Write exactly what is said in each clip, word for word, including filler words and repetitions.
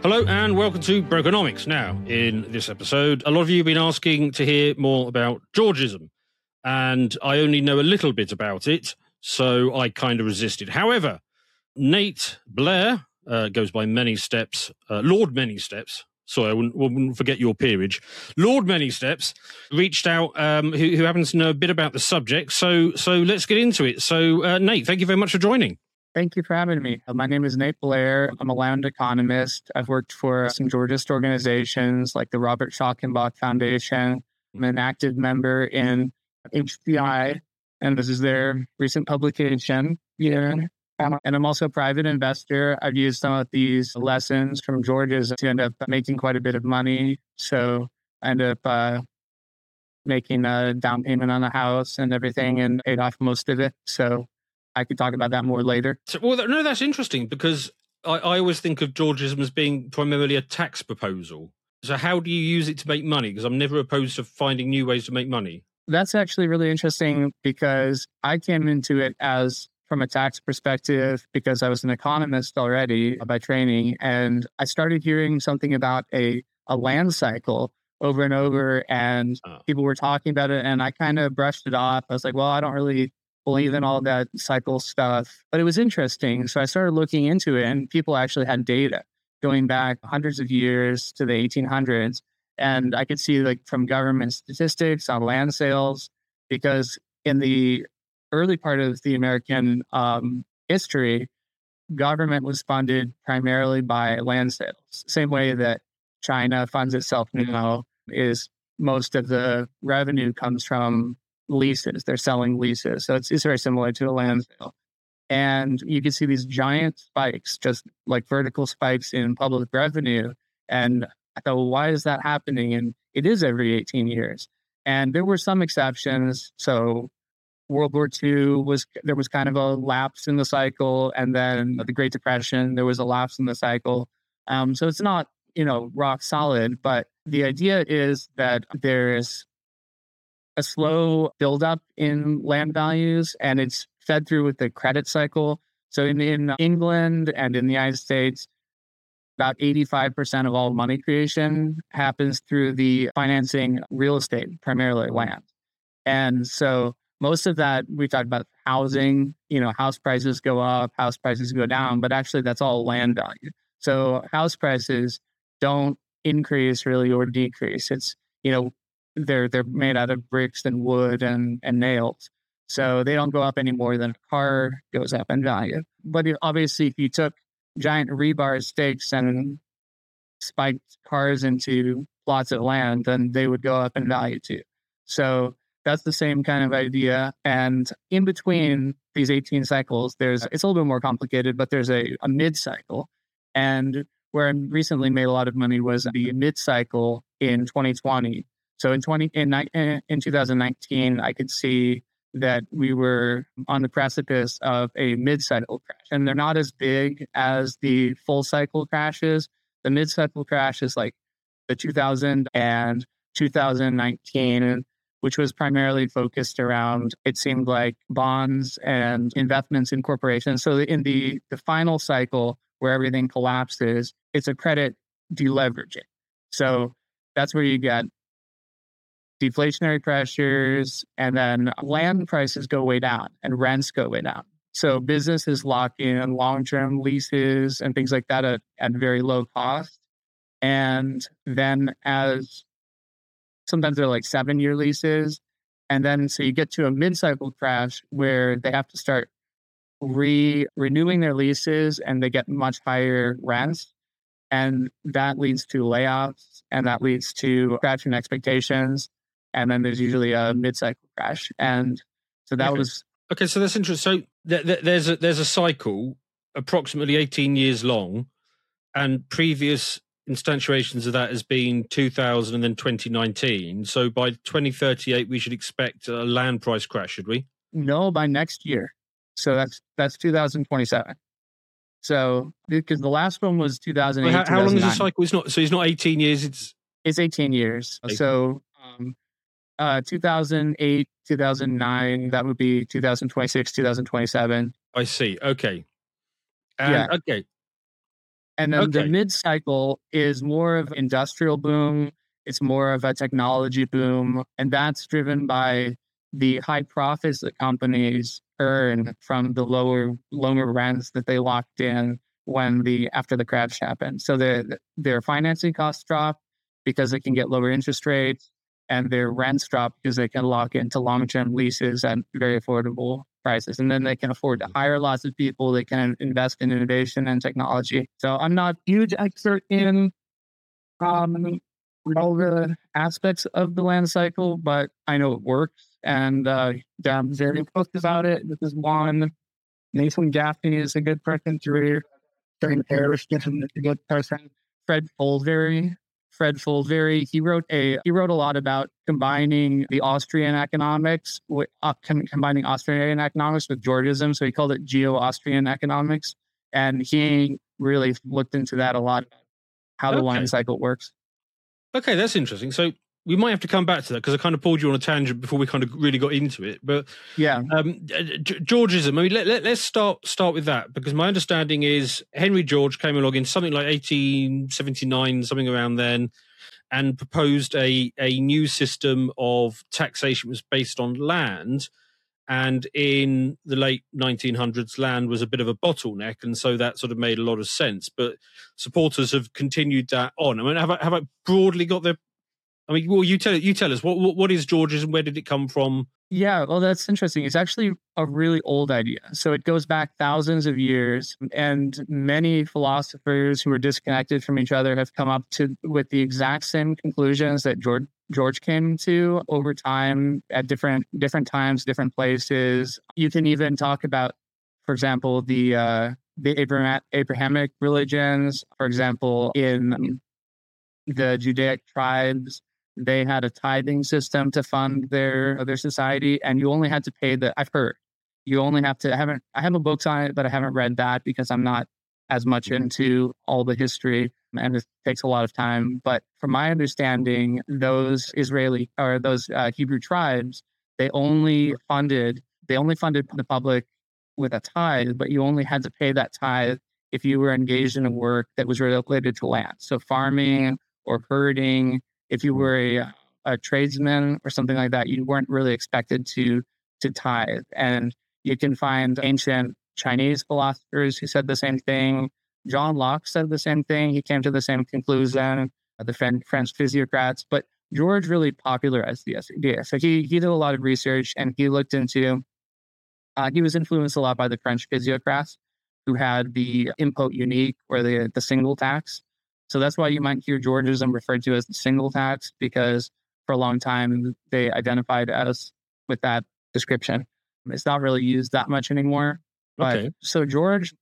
Hello and welcome to Brokenomics. Now, in this episode, a lot of you have been asking to hear more about Georgism, and I only know a little bit about it, so I kind of resisted. However, Nate Blair uh, goes by Many Steps, uh, Lord Many Steps. Sorry, I wouldn't, wouldn't forget your peerage. Lord Many Steps reached out, um, who, who happens to know a bit about the subject. So, so let's get into it. So, uh, Nate, thank you very much for joining. Thank you for having me. My name is Nate Blair. I'm a land economist. I've worked for some Georgist organizations like the Robert Schockenbach Foundation. I'm an active member in H B I, and this is their recent publication. Yeah. And I'm also a private investor. I've used some of these lessons from Georgism to end up making quite a bit of money. So I ended up uh, making a down payment on a house and everything and paid off most of it. So I could talk about that more later. So, well, no, that's interesting because I, I always think of Georgism as being primarily a tax proposal. So how do you use it to make money? Because I'm never opposed to finding new ways to make money. That's actually really interesting because I came into it as from a tax perspective because I was an economist already by training. And I started hearing something about a, a land cycle over and over, and oh. people were talking about it. And I kind of brushed it off. I was like, well, I don't really believe in all that cycle stuff, but it was interesting. So I started looking into it, and people actually had data going back hundreds of years to the eighteen hundreds. And I could see like from government statistics on land sales, because in the early part of the American um, history, government was funded primarily by land sales. Same way that China funds itself now is most of the revenue comes from leases. They're selling leases. So it's, it's very similar to a land sale. And you can see these giant spikes, just like vertical spikes in public revenue. And I thought, well, why is that happening? And it is every eighteen years. And there were some exceptions. So World War Two was, there was kind of a lapse in the cycle. And then the Great Depression, there was a lapse in the cycle. Um, so it's not, you know, rock solid, but the idea is that there's a slow buildup in land values, and it's fed through with the credit cycle. So in, in England and in the United States, about eighty-five percent of all money creation happens through the financing real estate, primarily land. And so most of that, we talked about housing, you know, house prices go up, house prices go down, but actually that's all land value. So house prices don't increase really or decrease. It's, you know, They're they're made out of bricks and wood and, and nails. So they don't go up any more than a car goes up in value. But obviously, if you took giant rebar stakes and spiked cars into plots of land, then they would go up in value too. So that's the same kind of idea. And in between these eighteen cycles, there's it's a little bit more complicated, but there's a, a mid-cycle. And where I recently made a lot of money was the mid-cycle in twenty twenty. So in twenty in in two thousand nineteen, I could see that we were on the precipice of a mid-cycle crash, and they're not as big as the full cycle crashes. The mid-cycle crash is like the two thousand and two thousand nineteen, which was primarily focused around, it seemed like, bonds and investments in corporations. So in the the final cycle where everything collapses, it's a credit deleveraging. So that's where you get deflationary pressures, and then land prices go way down and rents go way down. So businesses lock in long-term leases and things like that at, at very low cost. And then as sometimes they're like seven-year leases. And then so you get to a mid-cycle crash where they have to start re renewing their leases and they get much higher rents. And that leads to layoffs, and that leads to crashing expectations. And then there's usually a mid-cycle crash. And so that okay. was... Okay, so that's interesting. So th- th- there's, a, there's a cycle approximately eighteen years long, and previous instantiations of that has been two thousand and then twenty nineteen. So by twenty thirty-eight, we should expect a land price crash, should we? No, by next year. So that's that's two thousand twenty-seven. So because the last one was two thousand eight. Well, how, how long is the cycle? It's not. So it's not eighteen years. It's it's eighteen years. eighteen. So um, uh, two thousand eight, two thousand nine. That would be two thousand twenty-six, two thousand twenty-seven. I see. Okay. And, yeah. Okay. And then the Okay. mid cycle is more of industrial boom. It's more of a technology boom. And that's driven by the high profits that companies earn from the lower, lower rents that they locked in when the, after the crash happened. So the, their financing costs drop because they can get lower interest rates, and their rents drop because they can lock into long-term leases at very affordable prices. And then they can afford to hire lots of people. They can invest in innovation and technology. So I'm not a huge expert in um, all the aspects of the land cycle, but I know it works. And uh, yeah, I'm very posted about it. This is one. Nathan Gaffney is a good person to read. During Parrish is a good person. Fred Fulveri. Fred Fulveri, he wrote a he wrote a lot about combining the Austrian economics with uh, com- combining Austrian economics with Georgism. So he called it Geo-Austrian economics, and he really looked into that a lot, how the Okay. land cycle works. Okay, that's interesting. So we might have to come back to that because I kind of pulled you on a tangent before we kind of really got into it. But yeah, um, G- Georgism. I mean, let, let, let's start start with that, because my understanding is Henry George came along in something like eighteen seventy-nine, something around then, and proposed a a new system of taxation was based on land. And in the late nineteen hundreds, land was a bit of a bottleneck, and so that sort of made a lot of sense. But supporters have continued that on. I mean, have I, have I broadly got the? I mean, well, you tell you tell us what what, what is Georgism? Where did it come from? Yeah, well, that's interesting. It's actually a really old idea. So it goes back thousands of years, and many philosophers who are disconnected from each other have come up to with the exact same conclusions that George George came to over time at different different times, different places. You can even talk about, for example, the uh, the Abraham, Abrahamic religions. For example, in the Judaic tribes, they had a tithing system to fund their their society, and you only had to pay the. I've heard you only have to. I haven't. I have a book on it, but I haven't read that because I'm not as much into all the history, and it takes a lot of time. But from my understanding, those Israeli or those uh, Hebrew tribes, they only funded they only funded the public with a tithe, but you only had to pay that tithe if you were engaged in a work that was related to land, so farming or herding. If you were a, a tradesman or something like that, you weren't really expected to to tithe. And you can find ancient Chinese philosophers who said the same thing. John Locke said the same thing. He came to the same conclusion. The French, French physiocrats, but George really popularized the idea. So he he did a lot of research, and he looked into. Uh, he was influenced a lot by the French physiocrats, who had the impot unique, or the the single tax. So that's why you might hear Georgism referred to as the single tax, because for a long time they identified us with that description. It's not really used that much anymore. But Okay. so George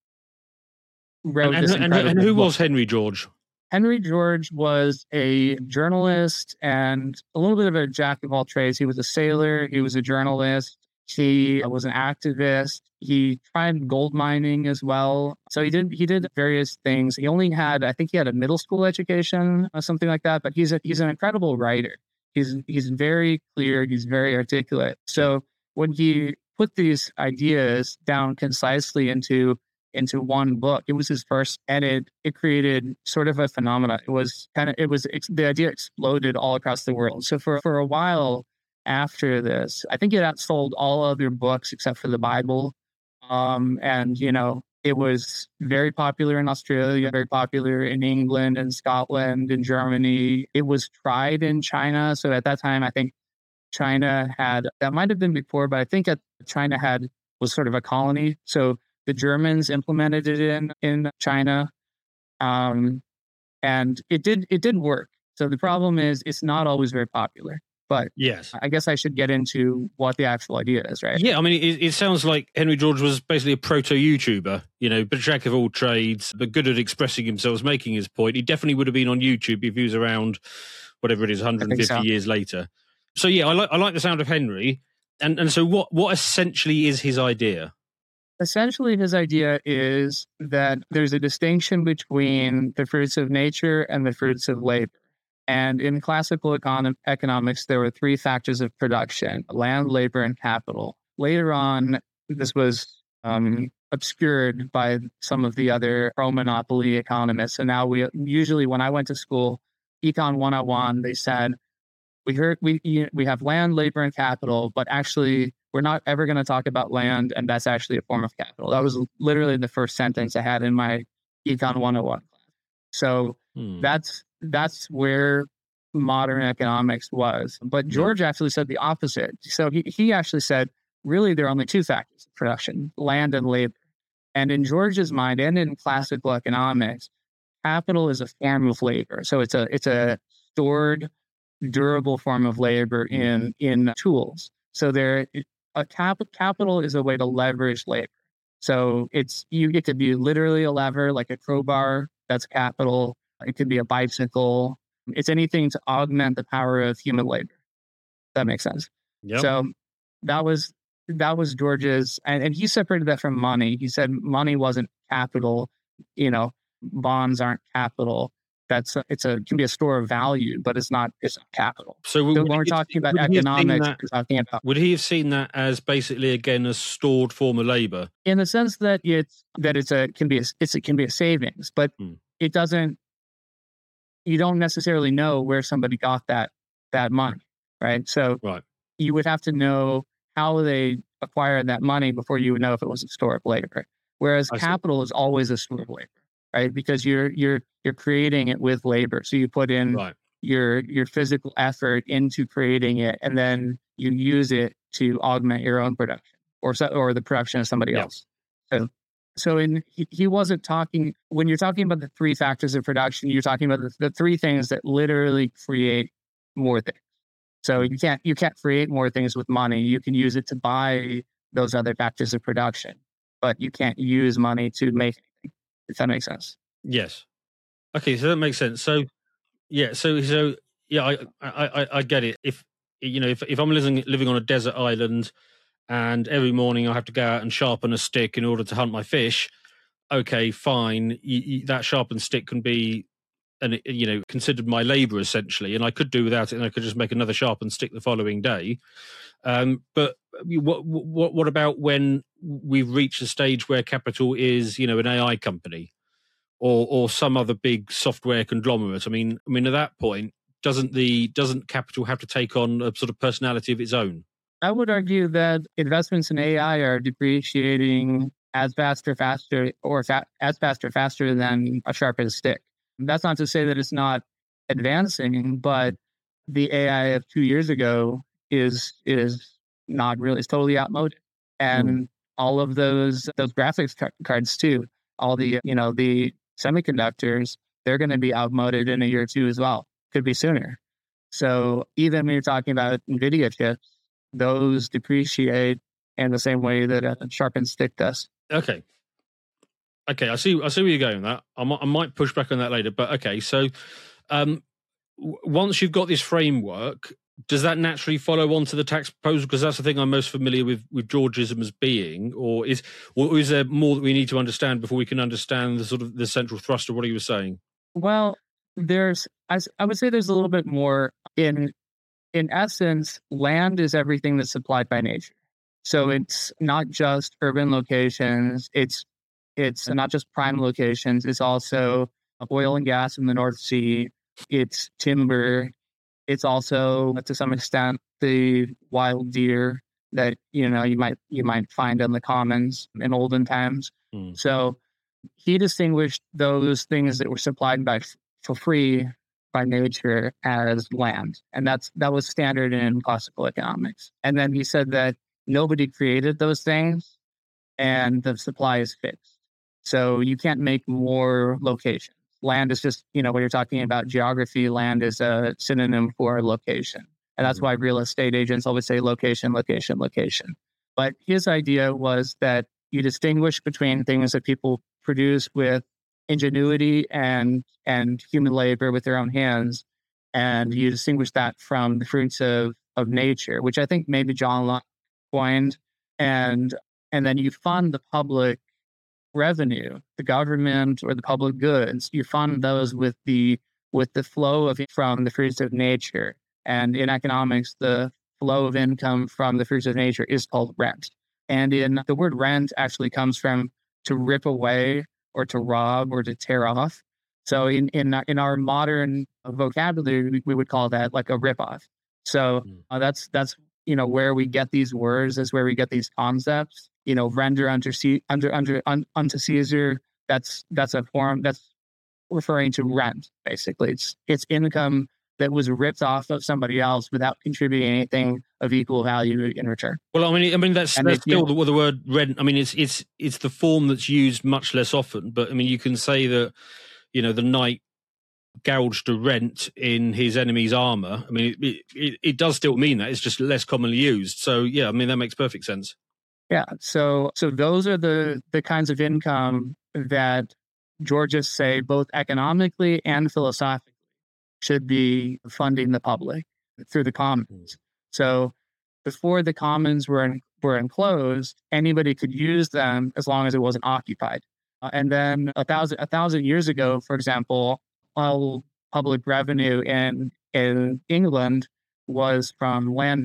wrote And, this and, and, incredible and who book. was Henry George? Henry George was a journalist and a little bit of a jack of all trades. He was a sailor. He was a journalist. He was an activist. He tried gold mining as well. So he did he did various things. He only had, I think he had a middle school education or something like that, but he's a, he's an incredible writer. He's he's very clear, he's very articulate. So when he put these ideas down concisely into into one book, it was his first, and it it created sort of a phenomenon. It was kind of it was the idea exploded all across the world. So for for a while after this, I think it outsold all other books except for the Bible. Um, and, you know, it was very popular in Australia, very popular in England and Scotland and Germany. It was tried in China. So at that time, I think China had, that might have been before, but I think at, China had, was sort of a colony. So the Germans implemented it in, in China. Um, and it did, it did work. So the problem is it's not always very popular. But Yes. I guess I should get into what the actual idea is, right? Yeah, I mean, it, it sounds like Henry George was basically a proto-YouTuber, you know, but jack of all trades, but good at expressing himself, making his point. He definitely would have been on YouTube if he was around, whatever it is, one hundred fifty so. years later. So yeah, I like I like the sound of Henry. And and so what what essentially is his idea? Essentially, his idea is that there's a distinction between the fruits of nature and the fruits of labor. And in classical econ- economics, there were three factors of production: land, labor, and capital. Later on, this was um, obscured by some of the other pro-monopoly economists. And now we usually, when I went to school, Econ one oh one, they said, we heard we we have land, labor, and capital, but actually we're not ever going to talk about land, and that's actually a form of capital. That was literally the first sentence I had in my Econ one oh one class. So Hmm. that's that's where modern economics was. But George actually said the opposite. So he, he actually said, really, there are only two factors of production, land and labor. And in George's mind, and in classical economics, capital is a form of labor. So it's a it's a stored, durable form of labor in in tools. So there, a cap, capital is a way to leverage labor. So it's you. It could be literally a lever, like a crowbar. That's capital. It could be a bicycle. It's anything to augment the power of human labor. That makes sense. Yep. So that was that was George's, and, and he separated that from money. He said money wasn't capital. You know, bonds aren't capital. That's a, it's a it can be a store of value, but it's not it's not capital. So, So would when we're he- talking about would he have seen economics, that- we're talking about would he have seen that as basically again a stored form of labor? in the sense that it's that it's a can be a, it's it can be a savings, but Hmm. it doesn't. You don't necessarily know where somebody got that that money, right? So Right. you would have to know how they acquired that money before you would know if it was a store of labor. Whereas I see. capital is always a store of labor, right? Because you're you're you're creating it with labor. So you put in Right. your your physical effort into creating it, and then you use it to augment your own production or so, or the production of somebody Yeah. else. So so in he, he wasn't talking when you're talking about the three factors of production, you're talking about the, the three things that literally create more things. So you can't you can't create more things with money. You can use it to buy those other factors of production, but you can't use money to make anything. If that makes sense. Yes. Okay, so that makes sense. So, yeah, so so yeah, I I I, I get it. If you know, if if I'm living living on a desert island, and every morning I have to go out and sharpen a stick in order to hunt my fish, okay, fine. You, you, that sharpened stick can be, and you know, considered my labor essentially, and I could do without it, and I could just make another sharpened stick the following day. Um, but what what what about when we've reached a stage where capital is, you know, an A I company? Or, or some other big software conglomerate. I mean, I mean, at that point, doesn't the doesn't capital have to take on a sort of personality of its own? I would argue that investments in A I are depreciating as fast or faster, or fa- as fast or faster than a sharpened stick. That's not to say that it's not advancing, but the A I of two years ago is is not really. It's totally outmoded, and Mm. all of those those graphics ca- cards too. All the you know the semiconductors, they're going to be outmoded in a year or two as well. Could be sooner. So even when you're talking about NVIDIA chips, those depreciate in the same way that a sharpened stick does. Okay, okay, I see. I see where you're going with that. I might, I might push back on that later, but okay. So, um, w- once you've got this framework, does that naturally follow on to the tax proposal? Because that's the thing I'm most familiar with with Georgism as being, or is or is there more that we need to understand before we can understand the sort of the central thrust of what he was saying? Well, there's I, s- I would say there's a little bit more in in essence. Land is everything that's supplied by nature. So it's not just urban locations. It's it's not just prime locations. It's also oil and gas in the North Sea. It's timber. It's also, to some extent, the wild deer that you know you might you might find in the commons in olden times. Hmm. So he distinguished those things that were supplied by for free by nature as land, and that's that was standard in classical economics. And then he said that nobody created those things, and the supply is fixed. So you can't make more locations. Land is just, you know, when you're talking about geography, land is a synonym for location. And that's Mhm. why real estate agents always say location, location, location. But his idea was that you distinguish between things that people produce with ingenuity and and human labor with their own hands, and you distinguish that from the fruits of of nature, which I think maybe John Locke coined, and and then you fund the public revenue, the government or the public goods. You fund those with the with the flow of from the fruits of nature. And in economics, the flow of income from the fruits of nature is called rent. And in the word rent actually comes from to rip away or to rob or to tear off. So in in in our modern vocabulary, we, we would call that like a ripoff. So Mm. uh, that's that's you know where we get these words, is where we get these concepts. You know, render unto C, under under un, unto Caesar. That's that's a form that's referring to rent. Basically, it's it's income that was ripped off of somebody else without contributing anything of equal value in return. Well, I mean, I mean that's And that's if you- still the, the word rent. I mean, it's it's it's the form that's used much less often. But I mean, you can say that, you know, the knight gouged a rent in his enemy's armor. I mean, it, it, it does still mean that. It's just less commonly used. So yeah, I mean, that makes perfect sense. Yeah. So so those are the the kinds of income that Georgists say both economically and philosophically should be funding the public through the commons. So before the commons were in, were enclosed, anybody could use them as long as it wasn't occupied. Uh, and then a thousand a thousand years ago, for example, all public revenue in in England was from land.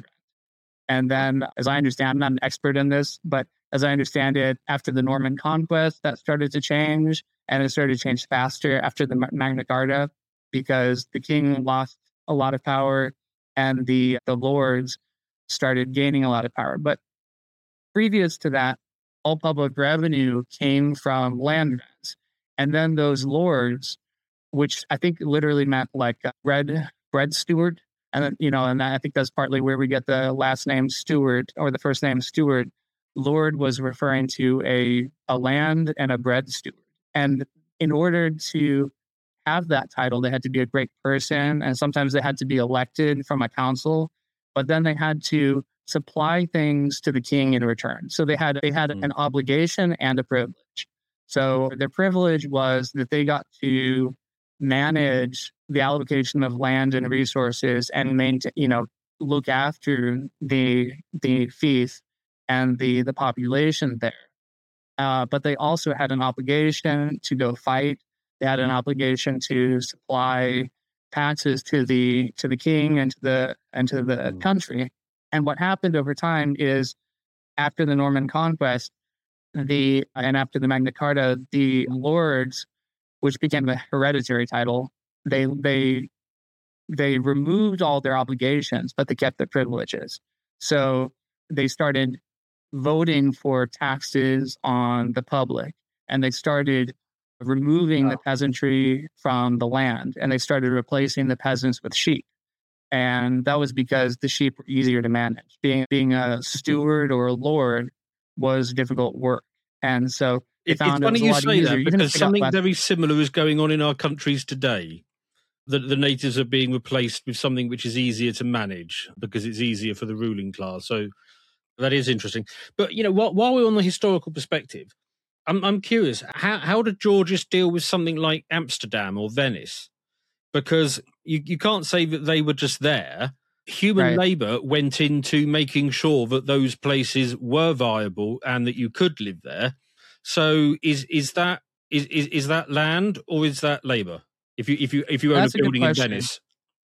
And then, as I understand, I'm not an expert in this, but as I understand it, after the Norman conquest, that started to change, and it started to change faster after the Magna Carta, because the king lost a lot of power and the, the lords started gaining a lot of power. But previous to that, all public revenue came from land rents. And then those lords, which I think literally meant like a bread, bread steward, and then, you know, and I think that's partly where we get the last name Stewart or the first name Stewart. Lord was referring to a, a land and a bread steward. And in order to have that title, they had to be a great person. And sometimes they had to be elected from a council, but then they had to supply things to the king in return. So they had, they had Mm. an obligation and a privilege. So their privilege was that they got to manage the allocation of land and resources and maintain, you know, look after the the fief and the the population there. Uh, but they also had an obligation to go fight. They had an obligation to supply taxes to the to the king and to the and to the Mm. country. And what happened over time is, after the Norman conquest, the and after the Magna Carta, the lords, which became a hereditary title, they they they removed all their obligations, but they kept their privileges. So they started voting for taxes on the public, and they started removing the peasantry from the land, and they started replacing the peasants with sheep. And that was because the sheep were easier to manage. Being being a steward or a lord was difficult work, and so they It, it's found it funny was a you lot say easier. that, You can because pick up something less- very similar is going on in our countries today. The, the natives are being replaced with something which is easier to manage because it's easier for the ruling class. So that is interesting. But, you know, while, while we're on the historical perspective, I'm, I'm curious, how, how did Georgists deal with something like Amsterdam or Venice? Because you, you can't say that they were just there. Human Right. labour went into making sure that those places were viable and that you could live there. So is is that is is, is that land or is that labour? If you if you if you own That's a a good building in question. Venice,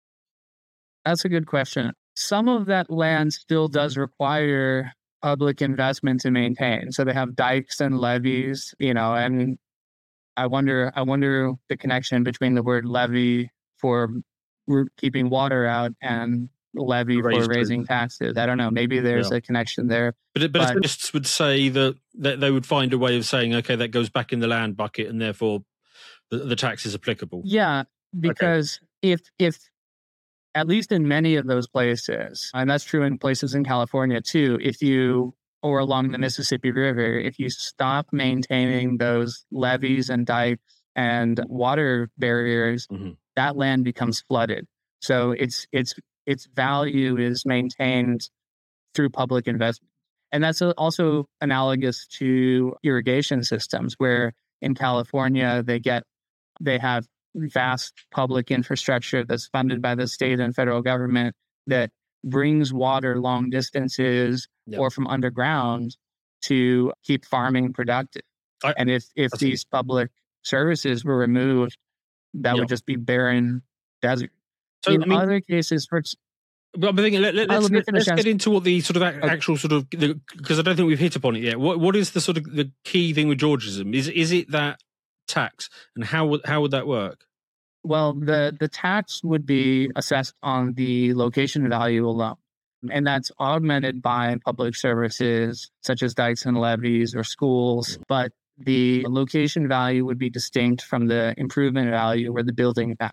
That's a good question. Some of that land still does require public investment to maintain. So they have dikes and levees, you know, and I wonder, I wonder the connection between the word levy for r- keeping water out and levy Raise for troops. raising taxes. I don't know. Maybe there's Yeah. a connection there. but but But- economists would say that, that they would find a way of saying, okay, that goes back in the land bucket, and therefore the, the tax is applicable. Yeah, because if if at least in many of those places, and that's true in places in California too, if you or along the Mississippi River, if you stop maintaining those levees and dikes and water barriers, Mhm. that land becomes flooded. So its its its value is maintained through public investment. And that's a- also analogous to irrigation systems, where in California they get they have vast public infrastructure that's funded by the state and federal government that brings water long distances Yep. or from underground to keep farming productive. I- and if if That's- these public services were removed, that Yep. would just be barren desert. So in I mean, other cases, for ex- But I'm thinking, let, let, Uh, let's, let me let, finish let's get answering. into what the sort of ac- Okay. actual sort of, because I don't think we've hit upon it yet. What What is the sort of the key thing with Georgism? Is is it that tax, and how would how would that work? Well, the, the tax would be assessed on the location value alone. And that's augmented by public services such as dikes and levees or schools. But the location value would be distinct from the improvement value or the building value.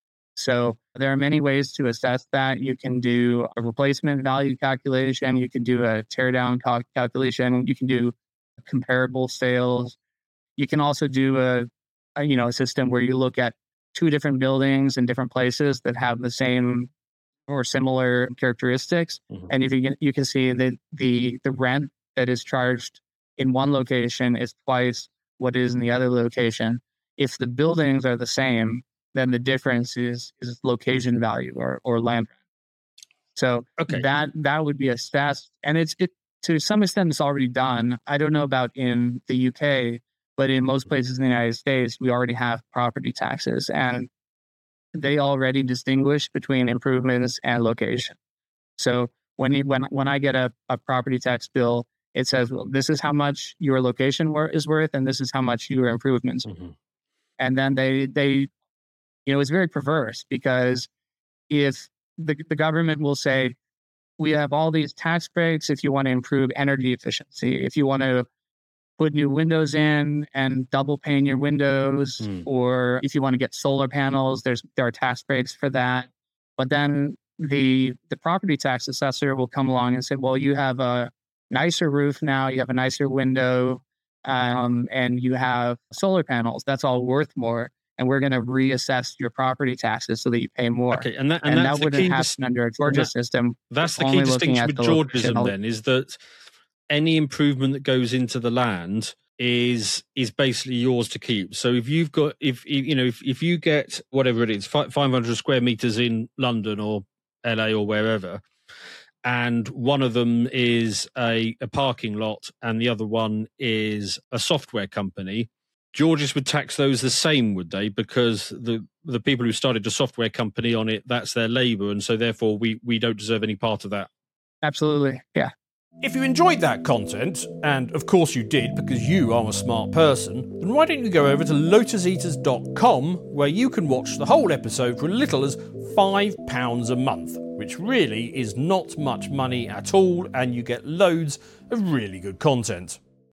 So there are many ways to assess that. You can do a replacement value calculation. You can do a tear down cal- calculation. You can do comparable sales. You can also do a, a, you know, a system where you look at two different buildings in different places that have the same or similar characteristics. Mhm. And if you can, you can see that the, the rent that is charged in one location is twice what is in the other location. If the buildings are the same, then the difference is, is location value or, or land rent. So Okay. that, that would be assessed. And it's, it, to some extent, it's already done. I don't know about in the U K, but in most places in the United States, we already have property taxes, and they already distinguish between improvements and location. So when you, when when I get a, a property tax bill, it says, well, this is how much your location wor- is worth, and this is how much your improvements. Mm-hmm. And then they they, you know, it's very perverse because if the the government will say, we have all these tax breaks if you want to improve energy efficiency, if you want to put new windows in and double pane your windows, Mm. or if you want to get solar panels, there's there are tax breaks for that. But then the the property tax assessor will come along and say, well, you have a nicer roof now, you have a nicer window, um, and you have solar panels. That's all worth more, and we're going to reassess your property taxes so that you pay more. Okay, and that and, And that's that the wouldn't key. happen dis- under a Georgia that- system. That's the only key looking distinction at with the Georgism. location. Then is that any improvement that goes into the land is is basically yours to keep. So if you've got if you know if, if you get whatever it is five hundred square meters in London or L A or wherever, and one of them is a, a parking lot and the other one is a software company, Georges would tax those the same, would they? Because the the people who started a software company on it, that's their labor, and so therefore we we don't deserve any part of that. Absolutely, yeah. If you enjoyed that content, and of course you did because you are a smart person, then why don't you go over to lotus eaters dot com where you can watch the whole episode for as little as five pounds a month, which really is not much money at all, and you get loads of really good content.